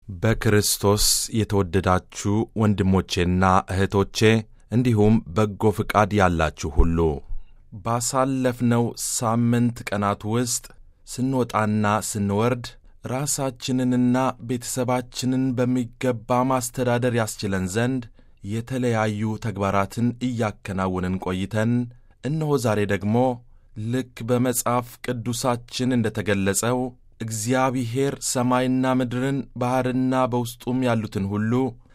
በክርስቶስ የተወደዳችሁ ወንድሞቼና እህቶቼ እንዲሁም በጎ ፍቃድ ያላችሁ ሁሉ ባሳለፍነው ሳምንት ቀናት ውስጥ ስንወጣና ስንወርድ ራሳችንንና ቤተሰባችንን በሚገባ ማስተዳደር ያስችለን ዘንድ የተለያዩ ተግባራትን እያከናወንን ቆይተን እነሆ ዛሬ ደግሞ ልክ በመጽሐፍ ቅዱሳችን እንደተገለጸው እግዚአብሔር ሰማይና ምድርን ባሕርና በውስጡም ያሉትን ሁሉ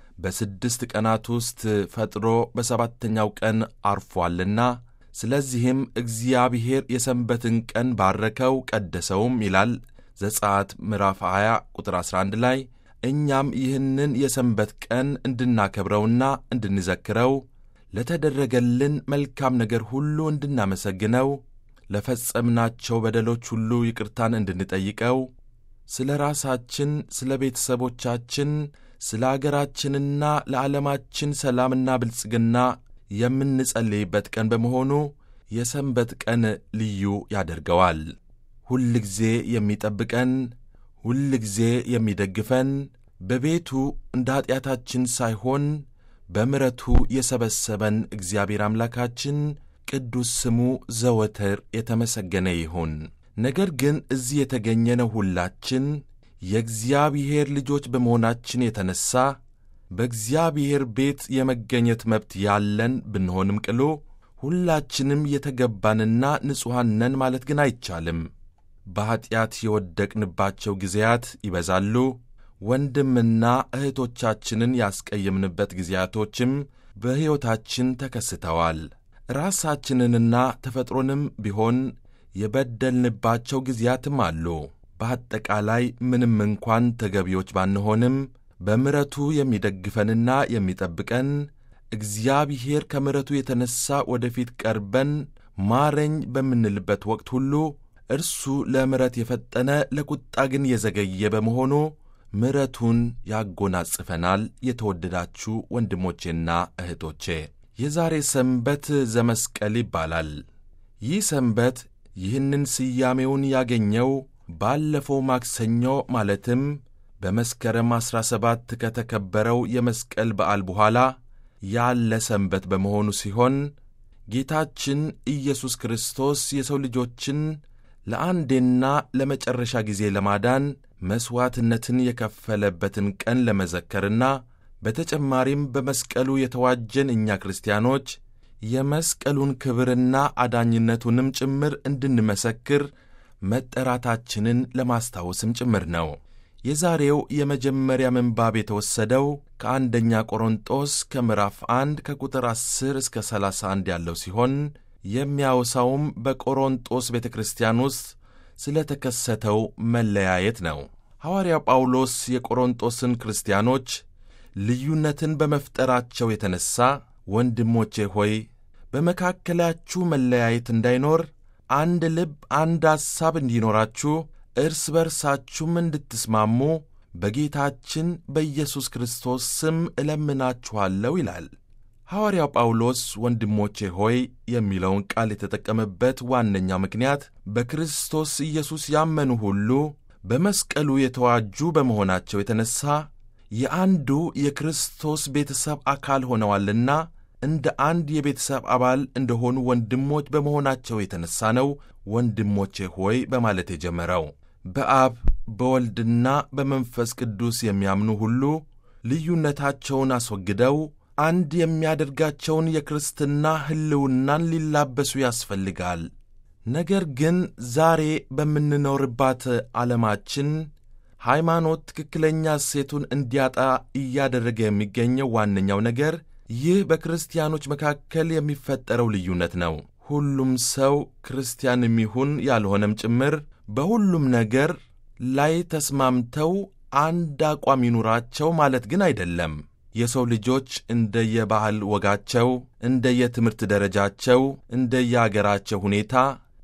በ6 ቀናት ውስጥ ፈጥሮ በሰባተኛው ቀን አርፏልና ስለዚህም እግዚአብሔር የሰንበትን ቀን ባረከው ቀደሰውም ይላል ዘጸአት ምዕራፍ 20 ቁጥር 11 ላይ። እኛም ይህንን የሰንበት ቀን እንድናከብረውና እንድንዘክረው ለተደረገልን መልካም ነገር ሁሉ እንድናመሰግነው ለፈጸምናቸው በደሎች ሁሉ ይቅርታን እንድንጠይቀው ስለ ራሳችን፣ ስለ ቤተሰቦቻችን፣ ስለ አገራችንና ለዓለማችን ሰላምና ብልጽግና የምንጸልይበት ቀን በመሆኑ የሰንበት ቀን ልዩ ያደርገዋል። ሁል ጊዜ የሚጠብቀን፣ ሁል ጊዜ የሚደግፈን፣ በቤቱ እንደ ኀጢአታችን ሳይሆን በምሕረቱ የሰበሰበን እግዚአብሔር አምላካችን ቅዱስ ስሙ ዘወትር የተመሰገነ ይሁን። ነገር ግን እዚህ የተገኘነው ሁላችን የእግዚአብሔር ልጆች በመሆናችን የተነሣ በእግዚአብሔር ቤት የመገኘት መብት ያለን ብንሆንም ቅሉ ሁላችንም የተገባንና ንጹሐን ነን ማለት ግን አይቻልም። በኀጢአት የወደቅንባቸው ጊዜያት ይበዛሉ። ወንድምና እህቶቻችንን ያስቀየምንበት ጊዜያቶችም በሕይወታችን ተከስተዋል። ራሳችንንና ተፈጥሮንም ቢሆን የበደልንባቸው ጊዜያትም አሉ። በአጠቃላይ ምንም እንኳን ተገቢዎች ባንሆንም በምሕረቱ የሚደግፈንና የሚጠብቀን እግዚአብሔር ከምሕረቱ የተነሣ ወደፊት ቀርበን ማረኝ በምንልበት ወቅት ሁሉ እርሱ ለምሕረት የፈጠነ ለቁጣ ግን የዘገየ በመሆኑ ምሕረቱን ያጎናጽፈናል። የተወደዳችሁ ወንድሞቼና እህቶቼ የዛሬ ሰንበት ዘመስቀል ይባላል። ይህ ሰንበት ይህንን ስያሜውን ያገኘው ባለፈው ማክሰኞ ማለትም በመስከረም 17 ከተከበረው የመስቀል በዓል በኋላ ያለ ሰንበት በመሆኑ ሲሆን ጌታችን ኢየሱስ ክርስቶስ የሰው ልጆችን ለአንዴና ለመጨረሻ ጊዜ ለማዳን መሥዋዕትነትን የከፈለበትን ቀን ለመዘከርና በተጨማሪም በመስቀሉ የተዋጀን እኛ ክርስቲያኖች የመስቀሉን ክብርና አዳኝነቱንም ጭምር እንድንመሰክር መጠራታችንን ለማስታወስም ጭምር ነው። የዛሬው የመጀመሪያ ምንባብ የተወሰደው ከአንደኛ ቆሮንጦስ ከምዕራፍ 1 ከቁጥር 10 እስከ 31 ያለው ሲሆን የሚያወሳውም በቆሮንጦስ ቤተ ክርስቲያን ውስጥ ስለ ተከሰተው መለያየት ነው። ሐዋርያው ጳውሎስ የቆሮንጦስን ክርስቲያኖች ልዩነትን በመፍጠራቸው የተነሣ ወንድሞቼ ሆይ በመካከላችሁ መለያየት እንዳይኖር አንድ ልብ፣ አንድ ሐሳብ እንዲኖራችሁ እርስ በርሳችሁም እንድትስማሙ በጌታችን በኢየሱስ ክርስቶስ ስም እለምናችኋለሁ ይላል። ሐዋርያው ጳውሎስ ወንድሞቼ ሆይ የሚለውን ቃል የተጠቀመበት ዋነኛው ምክንያት በክርስቶስ ኢየሱስ ያመኑ ሁሉ በመስቀሉ የተዋጁ በመሆናቸው የተነሣ የአንዱ የክርስቶስ ቤተሰብ አካል ሆነዋልና እንደ አንድ የቤተሰብ አባል እንደሆኑ ወንድሞች በመሆናቸው የተነሣ ነው ወንድሞቼ ሆይ በማለት የጀመረው። በአብ በወልድና በመንፈስ ቅዱስ የሚያምኑ ሁሉ ልዩነታቸውን አስወግደው አንድ የሚያደርጋቸውን የክርስትና ሕልውናን ሊላበሱ ያስፈልጋል። ነገር ግን ዛሬ በምንኖርባት ዓለማችን ሃይማኖት ትክክለኛ እሴቱን እንዲያጣ እያደረገ የሚገኘው ዋነኛው ነገር ይህ በክርስቲያኖች መካከል የሚፈጠረው ልዩነት ነው። ሁሉም ሰው ክርስቲያንም ይሁን ያልሆነም ጭምር በሁሉም ነገር ላይ ተስማምተው አንድ አቋም ይኑራቸው ማለት ግን አይደለም። የሰው ልጆች እንደየባህል ወጋቸው፣ እንደየትምህርት ደረጃቸው፣ እንደየአገራቸው ሁኔታ፣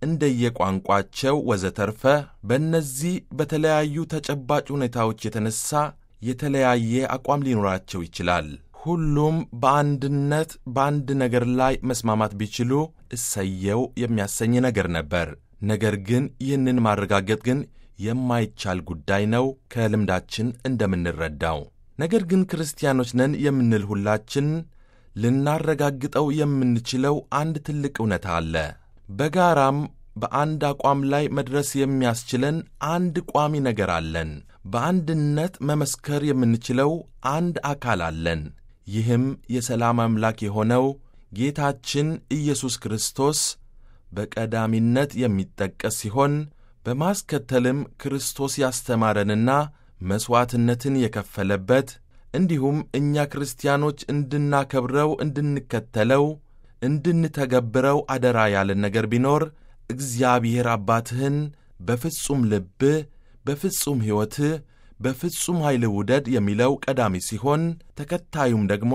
እንደየቋንቋቸው ወዘተርፈ በእነዚህ በተለያዩ ተጨባጭ ሁኔታዎች የተነሣ የተለያየ አቋም ሊኖራቸው ይችላል። ሁሉም በአንድነት በአንድ ነገር ላይ መስማማት ቢችሉ እሰየው የሚያሰኝ ነገር ነበር። ነገር ግን ይህንን ማረጋገጥ ግን የማይቻል ጉዳይ ነው ከልምዳችን እንደምንረዳው። ነገር ግን ክርስቲያኖች ነን የምንል ሁላችን ልናረጋግጠው የምንችለው አንድ ትልቅ እውነታ አለ። በጋራም በአንድ አቋም ላይ መድረስ የሚያስችለን አንድ ቋሚ ነገር አለን። በአንድነት መመስከር የምንችለው አንድ አካል አለን። ይህም የሰላም አምላክ የሆነው ጌታችን ኢየሱስ ክርስቶስ በቀዳሚነት የሚጠቀስ ሲሆን በማስከተልም ክርስቶስ ያስተማረንና መሥዋዕትነትን የከፈለበት እንዲሁም እኛ ክርስቲያኖች እንድናከብረው፣ እንድንከተለው፣ እንድንተገብረው አደራ ያለን ነገር ቢኖር እግዚአብሔር አባትህን በፍጹም ልብህ፣ በፍጹም ሕይወትህ፣ በፍጹም ኃይልህ ውደድ የሚለው ቀዳሚ ሲሆን ተከታዩም ደግሞ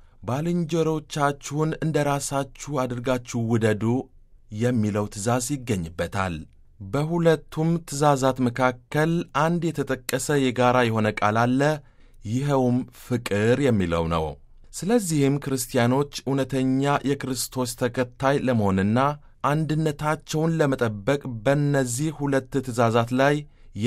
ባልንጀሮቻችሁን እንደ ራሳችሁ አድርጋችሁ ውደዱ የሚለው ትእዛዝ ይገኝበታል። በሁለቱም ትእዛዛት መካከል አንድ የተጠቀሰ የጋራ የሆነ ቃል አለ። ይኸውም ፍቅር የሚለው ነው። ስለዚህም ክርስቲያኖች እውነተኛ የክርስቶስ ተከታይ ለመሆንና አንድነታቸውን ለመጠበቅ በእነዚህ ሁለት ትእዛዛት ላይ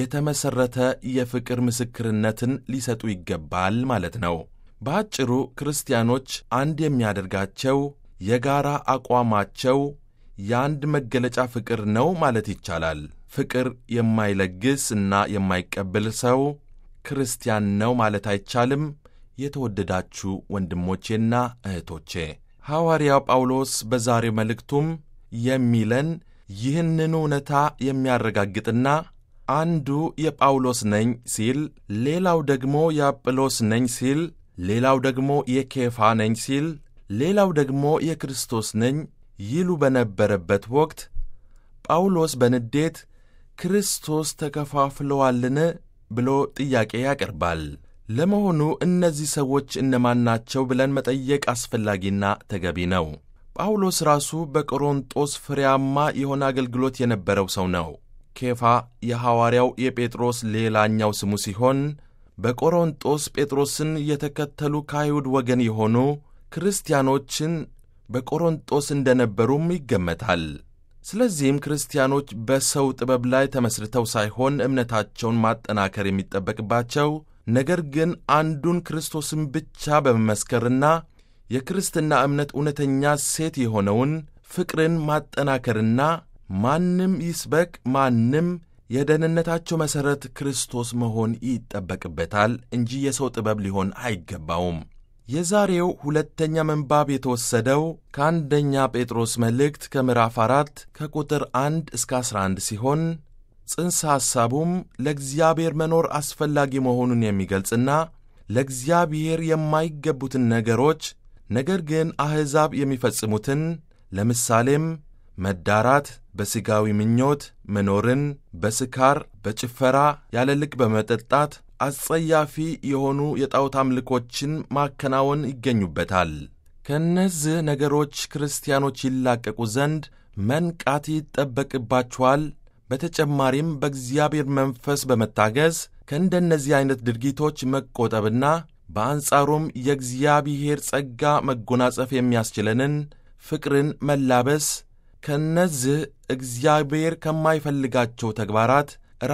የተመሠረተ የፍቅር ምስክርነትን ሊሰጡ ይገባል ማለት ነው። በአጭሩ ክርስቲያኖች አንድ የሚያደርጋቸው የጋራ አቋማቸው የአንድ መገለጫ ፍቅር ነው ማለት ይቻላል። ፍቅር የማይለግስ እና የማይቀበል ሰው ክርስቲያን ነው ማለት አይቻልም። የተወደዳችሁ ወንድሞቼና እህቶቼ፣ ሐዋርያው ጳውሎስ በዛሬው መልእክቱም የሚለን ይህንን እውነታ የሚያረጋግጥና አንዱ የጳውሎስ ነኝ ሲል፣ ሌላው ደግሞ የአጵሎስ ነኝ ሲል፣ ሌላው ደግሞ የኬፋ ነኝ ሲል፣ ሌላው ደግሞ የክርስቶስ ነኝ ይሉ በነበረበት ወቅት ጳውሎስ በንዴት ክርስቶስ ተከፋፍለዋልን ብሎ ጥያቄ ያቀርባል። ለመሆኑ እነዚህ ሰዎች እነማን ናቸው ብለን መጠየቅ አስፈላጊና ተገቢ ነው። ጳውሎስ ራሱ በቆሮንጦስ ፍሬያማ የሆነ አገልግሎት የነበረው ሰው ነው። ኬፋ የሐዋርያው የጴጥሮስ ሌላኛው ስሙ ሲሆን በቆሮንጦስ ጴጥሮስን የተከተሉ ከአይሁድ ወገን የሆኑ ክርስቲያኖችን በቆሮንጦስ እንደነበሩም ይገመታል። ስለዚህም ክርስቲያኖች በሰው ጥበብ ላይ ተመስርተው ሳይሆን እምነታቸውን ማጠናከር የሚጠበቅባቸው ነገር ግን አንዱን ክርስቶስን ብቻ በመመስከርና የክርስትና እምነት እውነተኛ ሴት የሆነውን ፍቅርን ማጠናከርና ማንም ይስበክ ማንም የደህንነታቸው መሠረት ክርስቶስ መሆን ይጠበቅበታል እንጂ የሰው ጥበብ ሊሆን አይገባውም። የዛሬው ሁለተኛ ምንባብ የተወሰደው ከአንደኛ ጴጥሮስ መልእክት ከምዕራፍ 4 ከቁጥር 1 እስከ 11 ሲሆን ጽንሰ ሐሳቡም ለእግዚአብሔር መኖር አስፈላጊ መሆኑን የሚገልጽና ለእግዚአብሔር የማይገቡትን ነገሮች ነገር ግን አሕዛብ የሚፈጽሙትን ለምሳሌም መዳራት፣ በሥጋዊ ምኞት መኖርን፣ በስካር፣ በጭፈራ፣ ያለ ልክ በመጠጣት አስጸያፊ የሆኑ የጣዖት አምልኮችን ማከናወን ይገኙበታል። ከእነዚህ ነገሮች ክርስቲያኖች ይላቀቁ ዘንድ መንቃት ይጠበቅባቸዋል። በተጨማሪም በእግዚአብሔር መንፈስ በመታገዝ ከእንደነዚህ ዐይነት ድርጊቶች መቆጠብና በአንጻሩም የእግዚአብሔር ጸጋ መጎናጸፍ የሚያስችለንን ፍቅርን መላበስ ከእነዚህ እግዚአብሔር ከማይፈልጋቸው ተግባራት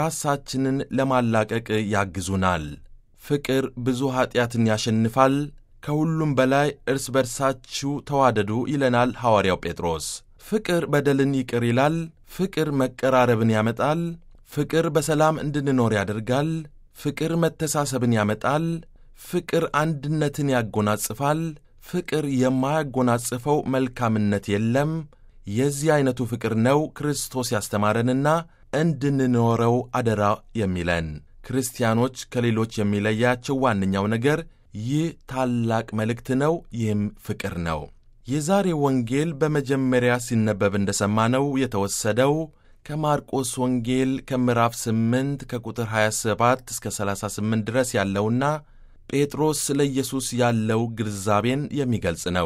ራሳችንን ለማላቀቅ ያግዙናል። ፍቅር ብዙ ኀጢአትን ያሸንፋል። ከሁሉም በላይ እርስ በርሳችሁ ተዋደዱ ይለናል ሐዋርያው ጴጥሮስ። ፍቅር በደልን ይቅር ይላል። ፍቅር መቀራረብን ያመጣል። ፍቅር በሰላም እንድንኖር ያደርጋል። ፍቅር መተሳሰብን ያመጣል። ፍቅር አንድነትን ያጎናጽፋል። ፍቅር የማያጎናጽፈው መልካምነት የለም። የዚህ ዐይነቱ ፍቅር ነው ክርስቶስ ያስተማረንና እንድንኖረው አደራ የሚለን። ክርስቲያኖች ከሌሎች የሚለያቸው ዋነኛው ነገር ይህ ታላቅ መልእክት ነው። ይህም ፍቅር ነው። የዛሬ ወንጌል በመጀመሪያ ሲነበብ እንደሰማነው የተወሰደው ከማርቆስ ወንጌል ከምዕራፍ 8 ከቁጥር 27 እስከ 38 ድረስ ያለውና ጴጥሮስ ስለ ኢየሱስ ያለው ግንዛቤን የሚገልጽ ነው።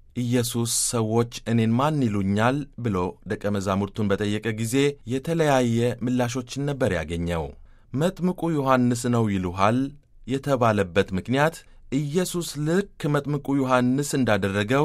ኢየሱስ ሰዎች እኔን ማን ይሉኛል ብሎ ደቀ መዛሙርቱን በጠየቀ ጊዜ የተለያየ ምላሾችን ነበር ያገኘው። መጥምቁ ዮሐንስ ነው ይሉሃል የተባለበት ምክንያት ኢየሱስ ልክ መጥምቁ ዮሐንስ እንዳደረገው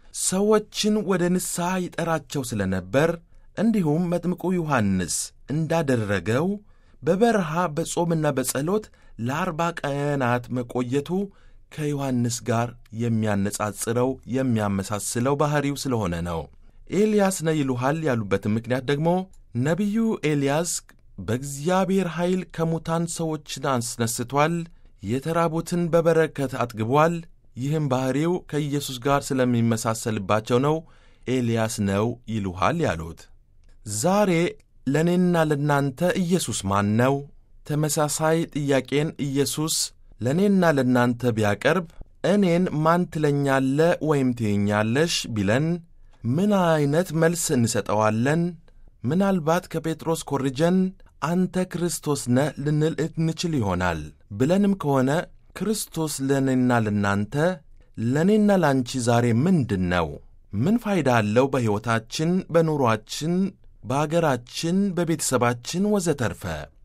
ሰዎችን ወደ ንስሐ ይጠራቸው ስለነበር፣ እንዲሁም መጥምቁ ዮሐንስ እንዳደረገው በበረሃ በጾምና በጸሎት ለ40 ቀናት መቆየቱ ከዮሐንስ ጋር የሚያነጻጽረው የሚያመሳስለው ባሕሪው ስለሆነ ነው። ኤልያስ ነህ ይሉሃል ያሉበትን ምክንያት ደግሞ ነቢዩ ኤልያስ በእግዚአብሔር ኃይል ከሙታን ሰዎችን አስነስቷል፣ የተራቡትን በበረከት አጥግቧል። ይህም ባሕሪው ከኢየሱስ ጋር ስለሚመሳሰልባቸው ነው ኤልያስ ነው ይሉሃል ያሉት። ዛሬ ለእኔና ለእናንተ ኢየሱስ ማን ነው? ተመሳሳይ ጥያቄን ኢየሱስ ለእኔና ለእናንተ ቢያቀርብ እኔን ማን ትለኛለህ ወይም ትይኛለሽ ቢለን ምን ዓይነት መልስ እንሰጠዋለን? ምናልባት ከጴጥሮስ ኮርጀን አንተ ክርስቶስ ነህ ልንል እንችል ይሆናል። ብለንም ከሆነ ክርስቶስ ለእኔና ለእናንተ ለእኔና ላንቺ ዛሬ ምንድን ነው? ምን ፋይዳ አለው በሕይወታችን፣ በኑሮአችን፣ በአገራችን፣ በቤተሰባችን ወዘተርፈ?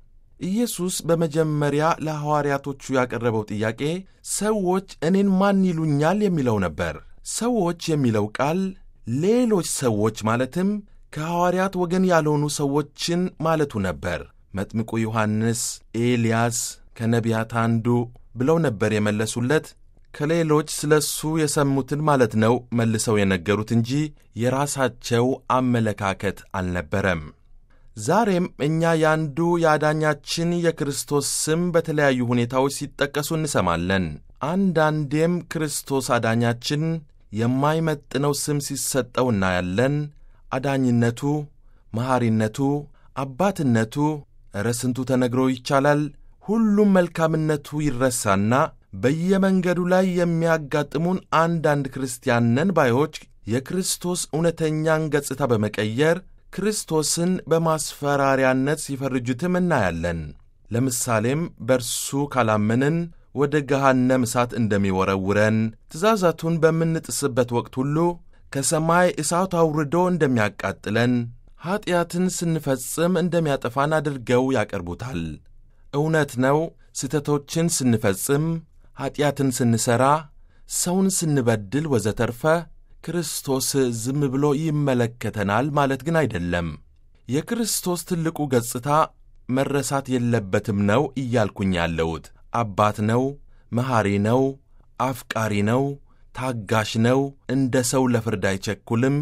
ኢየሱስ በመጀመሪያ ለሐዋርያቶቹ ያቀረበው ጥያቄ ሰዎች እኔን ማን ይሉኛል የሚለው ነበር። ሰዎች የሚለው ቃል ሌሎች ሰዎች ማለትም ከሐዋርያት ወገን ያልሆኑ ሰዎችን ማለቱ ነበር። መጥምቁ ዮሐንስ፣ ኤልያስ፣ ከነቢያት አንዱ ብለው ነበር የመለሱለት። ከሌሎች ስለ እሱ የሰሙትን ማለት ነው መልሰው የነገሩት እንጂ የራሳቸው አመለካከት አልነበረም። ዛሬም እኛ ያንዱ የአዳኛችን የክርስቶስ ስም በተለያዩ ሁኔታዎች ሲጠቀሱ እንሰማለን። አንዳንዴም ክርስቶስ አዳኛችን የማይመጥነው ስም ሲሰጠው እናያለን። አዳኝነቱ፣ መሐሪነቱ፣ አባትነቱ እረ ስንቱ ተነግሮ ይቻላል። ሁሉም መልካምነቱ ይረሳና በየመንገዱ ላይ የሚያጋጥሙን አንዳንድ ክርስቲያን ነን ባዮች የክርስቶስ እውነተኛን ገጽታ በመቀየር ክርስቶስን በማስፈራሪያነት ሲፈርጁትም እናያለን። ለምሳሌም በርሱ ካላመንን ወደ ገሃነም እሳት እንደሚወረውረን፣ ትእዛዛቱን በምንጥስበት ወቅት ሁሉ ከሰማይ እሳት አውርዶ እንደሚያቃጥለን፣ ኀጢአትን ስንፈጽም እንደሚያጠፋን አድርገው ያቀርቡታል። እውነት ነው። ስህተቶችን ስንፈጽም፣ ኀጢአትን ስንሠራ፣ ሰውን ስንበድል ወዘተርፈ ክርስቶስ ዝም ብሎ ይመለከተናል ማለት ግን አይደለም። የክርስቶስ ትልቁ ገጽታ መረሳት የለበትም ነው እያልኩኝ ያለሁት። አባት ነው፣ መሐሪ ነው፣ አፍቃሪ ነው፣ ታጋሽ ነው። እንደ ሰው ለፍርድ አይቸኩልም፣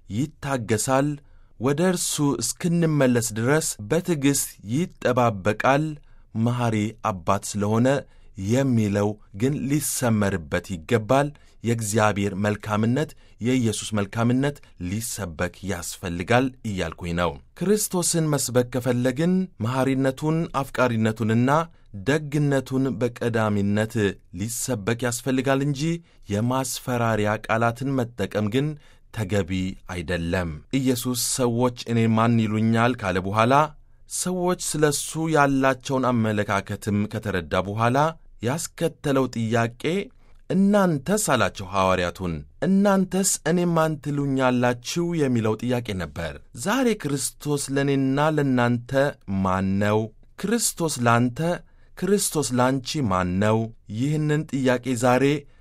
ይታገሳል። ወደ እርሱ እስክንመለስ ድረስ በትዕግሥት ይጠባበቃል። መሐሪ አባት ስለሆነ የሚለው ግን ሊሰመርበት ይገባል። የእግዚአብሔር መልካምነት፣ የኢየሱስ መልካምነት ሊሰበክ ያስፈልጋል እያልኩኝ ነው። ክርስቶስን መስበክ ከፈለግን መሐሪነቱን፣ አፍቃሪነቱንና ደግነቱን በቀዳሚነት ሊሰበክ ያስፈልጋል እንጂ የማስፈራሪያ ቃላትን መጠቀም ግን ተገቢ አይደለም። ኢየሱስ ሰዎች እኔ ማን ይሉኛል ካለ በኋላ ሰዎች ስለ እሱ ያላቸውን አመለካከትም ከተረዳ በኋላ ያስከተለው ጥያቄ እናንተስ አላቸው ሐዋርያቱን። እናንተስ እኔ ማን ትሉኛላችሁ የሚለው ጥያቄ ነበር። ዛሬ ክርስቶስ ለእኔና ለእናንተ ማን ነው? ክርስቶስ ላንተ፣ ክርስቶስ ላንቺ ማን ነው? ይህንን ጥያቄ ዛሬ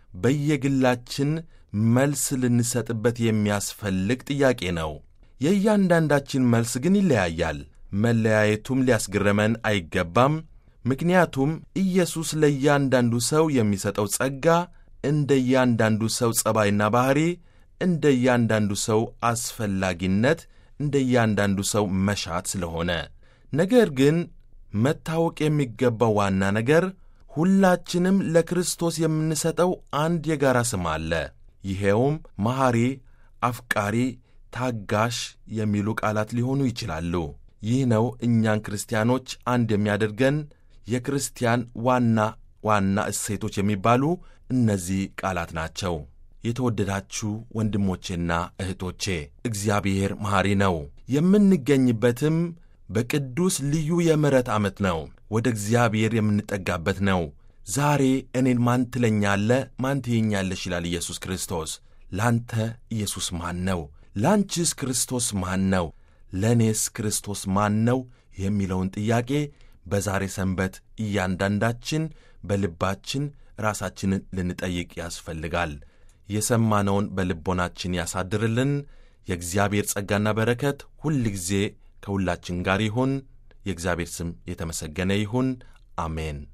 በየግላችን መልስ ልንሰጥበት የሚያስፈልግ ጥያቄ ነው። የእያንዳንዳችን መልስ ግን ይለያያል። መለያየቱም ሊያስገርመን አይገባም። ምክንያቱም ኢየሱስ ለእያንዳንዱ ሰው የሚሰጠው ጸጋ እንደ እያንዳንዱ ሰው ጸባይና ባሕሪ፣ እንደ እያንዳንዱ ሰው አስፈላጊነት፣ እንደ እያንዳንዱ ሰው መሻት ስለሆነ፣ ነገር ግን መታወቅ የሚገባው ዋና ነገር ሁላችንም ለክርስቶስ የምንሰጠው አንድ የጋራ ስም አለ። ይሄውም መሐሪ፣ አፍቃሪ፣ ታጋሽ የሚሉ ቃላት ሊሆኑ ይችላሉ። ይህ ነው እኛን ክርስቲያኖች አንድ የሚያደርገን የክርስቲያን ዋና ዋና እሴቶች የሚባሉ እነዚህ ቃላት ናቸው። የተወደዳችሁ ወንድሞቼና እህቶቼ እግዚአብሔር መሐሪ ነው። የምንገኝበትም በቅዱስ ልዩ የምሕረት ዓመት ነው። ወደ እግዚአብሔር የምንጠጋበት ነው። ዛሬ እኔን ማን ትለኛለህ፣ ማን ትይኛለሽ ይላል ኢየሱስ ክርስቶስ። ላንተ ኢየሱስ ማን ነው? ላንቺስ ክርስቶስ ማን ነው? ለእኔስ ክርስቶስ ማን ነው የሚለውን ጥያቄ በዛሬ ሰንበት እያንዳንዳችን በልባችን ራሳችንን ልንጠይቅ ያስፈልጋል። የሰማነውን በልቦናችን ያሳድርልን። የእግዚአብሔር ጸጋና በረከት ሁል ጊዜ ከሁላችን ጋር ይሁን። የእግዚአብሔር ስም የተመሰገነ ይሁን። አሜን።